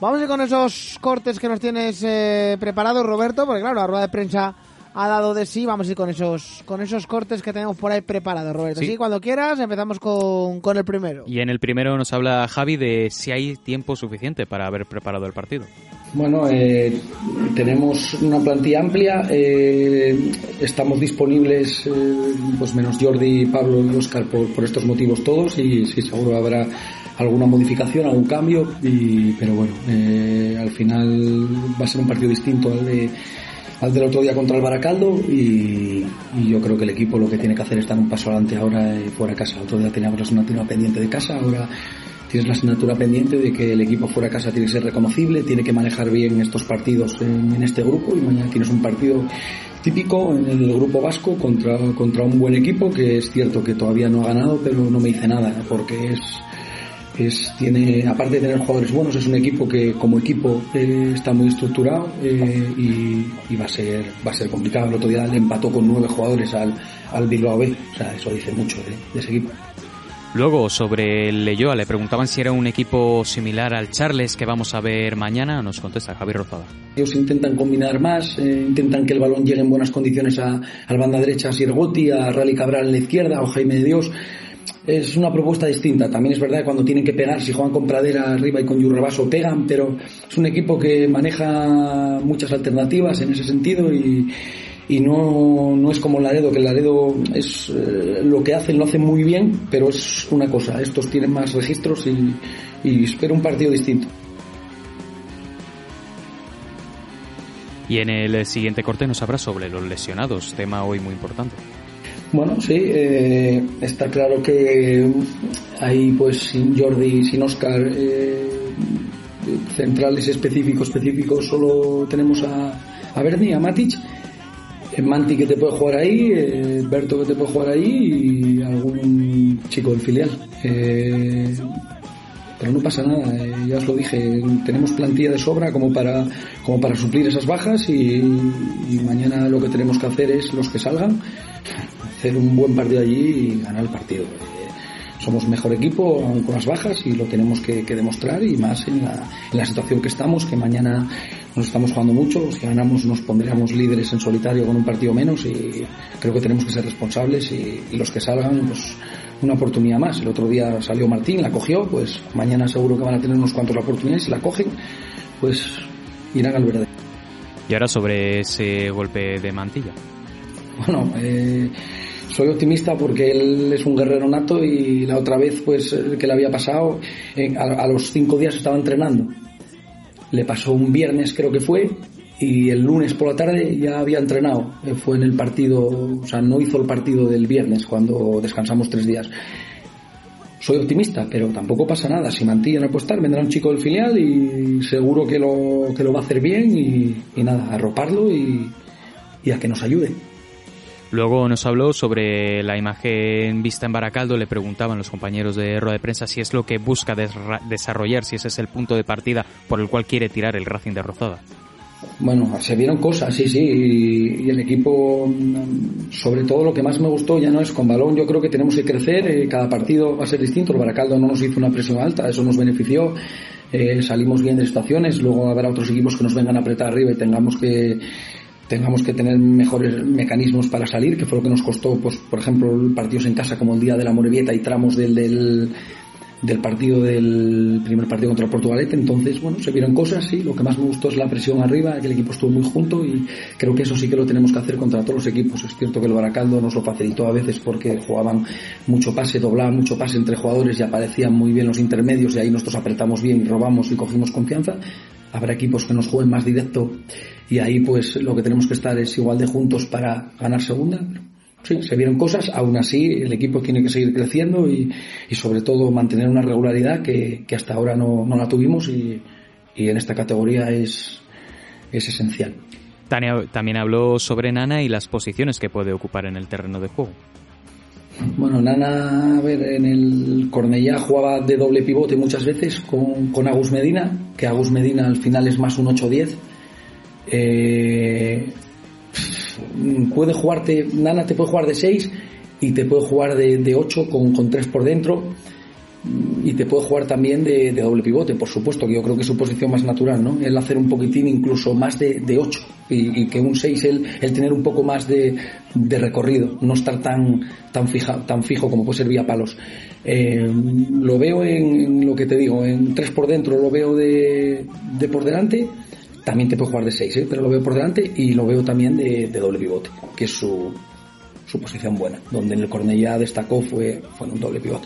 Vamos a ir con esos cortes que nos tienes preparados, Roberto, porque claro, la rueda de prensa ha dado de sí. Vamos a ir con esos cortes que tenemos por ahí preparados, Roberto. Sí. Así cuando quieras empezamos con el primero. Y en el primero nos habla Javi de si hay tiempo suficiente para haber preparado el partido. Bueno, tenemos una plantilla amplia, estamos disponibles, pues menos Jordi, Pablo y Óscar por estos motivos todos, y sí, seguro habrá alguna modificación, algún cambio, pero bueno, al final va a ser un partido distinto al del otro día contra el Baracaldo, y yo creo que el equipo lo que tiene que hacer es dar un paso adelante ahora fuera de casa. El otro día teníamos la asignatura pendiente de casa, ahora tienes la asignatura pendiente de que el equipo fuera de casa tiene que ser reconocible, tiene que manejar bien estos partidos en este grupo, y mañana tienes un partido típico en el grupo vasco contra un buen equipo, que es cierto que todavía no ha ganado, pero no me dice nada, porque tiene, aparte de tener jugadores buenos, es un equipo que como equipo está muy estructurado, y va a ser complicado. El otro día le empató con 9 jugadores al Bilbao B, o sea, eso dice mucho de ese equipo. Luego, sobre el Leioa, le preguntaban si era un equipo similar al Charles que vamos a ver mañana. Nos contesta Javier Rozada. Ellos intentan combinar más, intentan que el balón llegue en buenas condiciones al banda derecha, a Siergotti, a Rally Cabral en la izquierda, o Jaime de Dios. Es una propuesta distinta. También es verdad que cuando tienen que pegar, si juegan con Pradera arriba y con Yurrebaso, pegan, pero es un equipo que maneja muchas alternativas en ese sentido, y no es como el Laredo, que el Laredo es lo que hacen, lo hacen muy bien, pero es una cosa, estos tienen más registros, y espero un partido distinto. Y en el siguiente corte nos habla sobre los lesionados, tema hoy muy importante. Bueno, sí, está claro que hay, pues, sin Jordi, sin Óscar, centrales específicos, solo tenemos a Berni, a Matic, Manti, que te puede jugar ahí, Berto, que te puede jugar ahí, y algún chico del filial, pero no pasa nada, ya os lo dije, tenemos plantilla de sobra como para suplir esas bajas, y mañana lo que tenemos que hacer es, los que salgan, hacer un buen partido allí y ganar el partido. Somos mejor equipo aún con las bajas, y lo tenemos que demostrar, y más en la situación que estamos, que mañana nos estamos jugando mucho. Si ganamos nos pondríamos líderes en solitario con un partido menos, y creo que tenemos que ser responsables, y los que salgan, pues una oportunidad más. El otro día salió Martín, la cogió, pues mañana seguro que van a tener unos cuantos la oportunidad, y si la cogen, pues irán al verde. Y ahora sobre ese golpe de Mantilla. Bueno, soy optimista porque él es un guerrero nato, y la otra vez, pues, que le había pasado, a los 5 días estaba entrenando. Le pasó un viernes, creo que fue, y el lunes por la tarde ya había entrenado. Fue en el partido, o sea, no hizo el partido del viernes, cuando descansamos 3 días. Soy optimista, pero tampoco pasa nada. Si Mantilla no puede estar, vendrá un chico del filial, y seguro que lo va a hacer bien, y nada, a arroparlo y a que nos ayude. Luego nos habló sobre la imagen vista en Baracaldo. Le preguntaban los compañeros de rueda de prensa si es lo que busca desarrollar, si ese es el punto de partida por el cual quiere tirar el Racing de Rozada. Bueno, se vieron cosas, sí, y el equipo, sobre todo lo que más me gustó ya no es con balón. Yo creo que tenemos que crecer, cada partido va a ser distinto. El Baracaldo no nos hizo una presión alta, eso nos benefició, salimos bien de situaciones. Luego habrá otros equipos que nos vengan a apretar arriba y tengamos que tener mejores mecanismos para salir, que fue lo que nos costó, pues, por ejemplo, partidos en casa como el día de la Morevieta y tramos del primer partido contra el Portugalete. Entonces, bueno, se vieron cosas, sí. Lo que más me gustó es la presión arriba, que el equipo estuvo muy junto, y creo que eso sí que lo tenemos que hacer contra todos los equipos. Es cierto que el Baracaldo nos lo facilitó a veces porque jugaban mucho pase, doblaban mucho pase entre jugadores y aparecían muy bien los intermedios, y ahí nosotros apretamos bien y robamos y cogimos confianza. Habrá equipos que nos jueguen más directo, y ahí, pues, lo que tenemos que estar es igual de juntos para ganar segunda. Sí, se vieron cosas. Aún así, el equipo tiene que seguir creciendo, y sobre todo mantener una regularidad que hasta ahora no la tuvimos, y en esta categoría es esencial. También habló sobre Nana y las posiciones que puede ocupar en el terreno de juego. Bueno, Nana, a ver, en el Cornellá jugaba de doble pivote muchas veces con Agus Medina, que Agus Medina al final es más un 8-10. Nana te puede jugar de 6 y te puede jugar de 8 con 3 por dentro. y te puede jugar también de doble pivote, por supuesto, que yo creo que es su posición más natural, ¿no? El hacer un poquitín incluso más de 8 y que un 6 el tener un poco más de recorrido, no estar tan fijo como puede ser vía palos. Lo veo en lo que te digo, en 3 por dentro lo veo de por delante, también te puede jugar de 6, pero lo veo por delante, y lo veo también de doble pivote, que es su posición buena, donde en el Cornellá destacó fue en un doble pivote.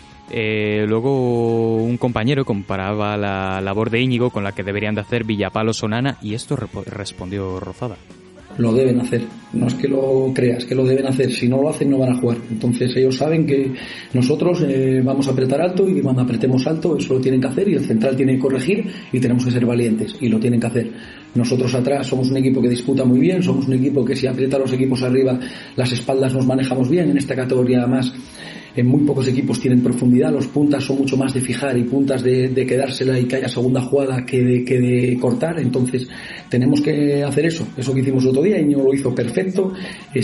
Luego un compañero comparaba la labor de Íñigo con la que deberían de hacer Villapalos o Nana, y esto respondió Rozada. Lo deben hacer, no es que lo creas, que lo deben hacer. Si no lo hacen no van a jugar. Entonces ellos saben que nosotros vamos a apretar alto, y cuando apretemos alto eso lo tienen que hacer, y el central tiene que corregir, y tenemos que ser valientes, y lo tienen que hacer. Nosotros atrás somos un equipo que disputa muy bien, somos un equipo que si aprieta a los equipos arriba, las espaldas nos manejamos bien. En esta categoría además en muy pocos equipos tienen profundidad, los puntas son mucho más de fijar y puntas de quedársela y que haya segunda jugada que de cortar. Entonces tenemos que hacer eso que hicimos el otro día. Íñigo lo hizo perfecto,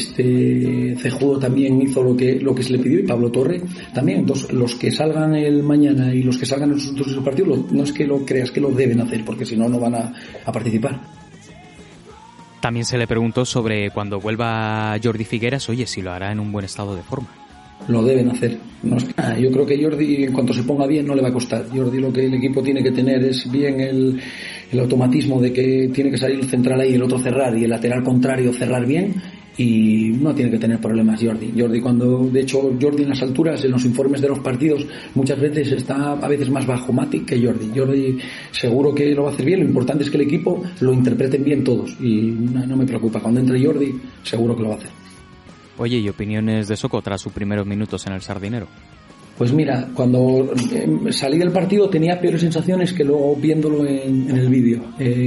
Cejudo también hizo lo que se le pidió, y Pablo Torre también. Entonces los que salgan el mañana y los que salgan en los otros partidos, no es que lo creas, que lo deben hacer, porque si no van a participar. También se le preguntó sobre cuando vuelva Jordi Figueras, oye, si lo hará en un buen estado de forma. Lo deben hacer. Yo creo que Jordi, en cuanto se ponga bien, no le va a costar. Jordi, lo que el equipo tiene que tener es bien el automatismo de que tiene que salir el central ahí, el otro cerrar, y el lateral contrario cerrar bien, y no tiene que tener problemas Jordi, de hecho Jordi en las alturas, en los informes de los partidos, muchas veces está a veces más bajo Matic que Jordi seguro que lo va a hacer bien. Lo importante es que el equipo lo interpreten bien todos, y no me preocupa, cuando entre Jordi seguro que lo va a hacer. Oye, ¿y opiniones de Soko tras sus primeros minutos en el Sardinero? Pues mira, cuando salí del partido tenía peores sensaciones que luego viéndolo en el vídeo.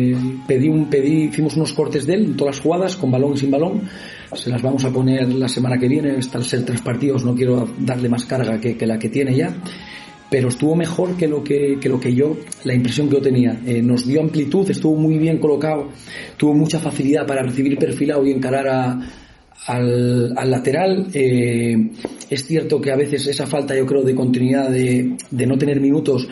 Hicimos unos cortes de él en todas las jugadas, con balón y sin balón. Se las vamos a poner la semana que viene. Al ser 3 partidos no quiero darle más carga que la que tiene ya. Pero estuvo mejor que lo que yo, la impresión que yo tenía. Nos dio amplitud, estuvo muy bien colocado, tuvo mucha facilidad para recibir perfilado y encarar al lateral. Es cierto que a veces esa falta, yo creo, de continuidad, de no tener minutos,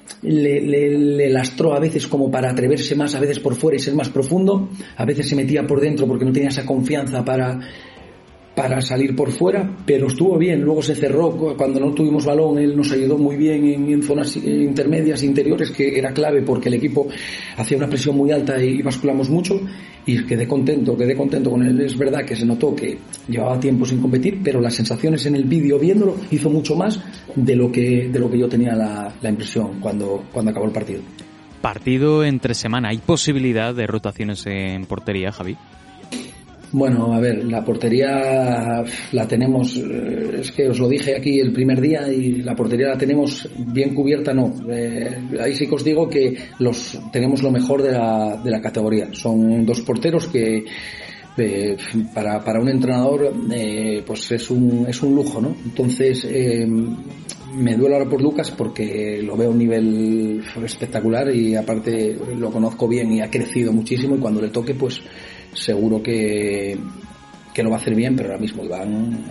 le lastró a veces como para atreverse más, a veces por fuera y ser más profundo. A veces se metía por dentro porque no tenía esa confianza para salir por fuera, pero estuvo bien. Luego se cerró cuando no tuvimos balón, él nos ayudó muy bien en zonas intermedias, interiores, que era clave porque el equipo hacía una presión muy alta y basculamos mucho, y quedé contento con él. Es verdad que se notó que llevaba tiempo sin competir, pero las sensaciones en el vídeo viéndolo hizo mucho más de lo que yo tenía la impresión cuando acabó el partido. Partido entre semana, ¿hay posibilidad de rotaciones en portería, Javi? Bueno, a ver, la portería la tenemos, es que os lo dije aquí el primer día, y la portería la tenemos bien cubierta, no. Ahí sí que os digo que tenemos lo mejor de la categoría. Son 2 porteros que para un entrenador pues es un lujo, ¿no? Entonces me duele ahora por Lucas porque lo veo a un nivel espectacular, y aparte lo conozco bien y ha crecido muchísimo, y cuando le toque pues seguro que lo va a hacer bien. Pero ahora mismo Iván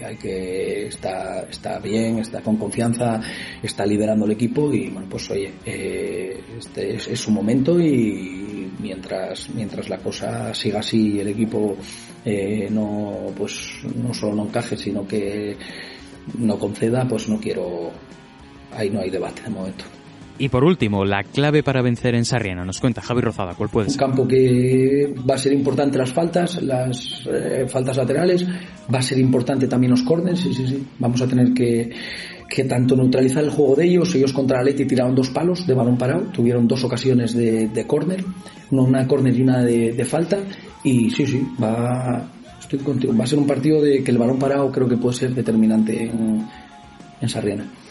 está bien, está con confianza, está liderando el equipo, y bueno, pues oye, este es su momento, y mientras la cosa siga así, el equipo no solo no encaje, sino que no conceda, pues ahí no hay debate de momento. Y por último, la clave para vencer en Sarriena. Nos cuenta Javi Rozada, ¿cuál puede ser? Un campo que va a ser importante las faltas laterales, va a ser importante también los córners, sí. Vamos a tener que tanto neutralizar el juego de ellos contra el Atleti tiraron 2 palos de balón parado, tuvieron 2 ocasiones de córner, una córner y una de falta, y estoy contigo, va a ser un partido de que el balón parado creo que puede ser determinante en Sarriena.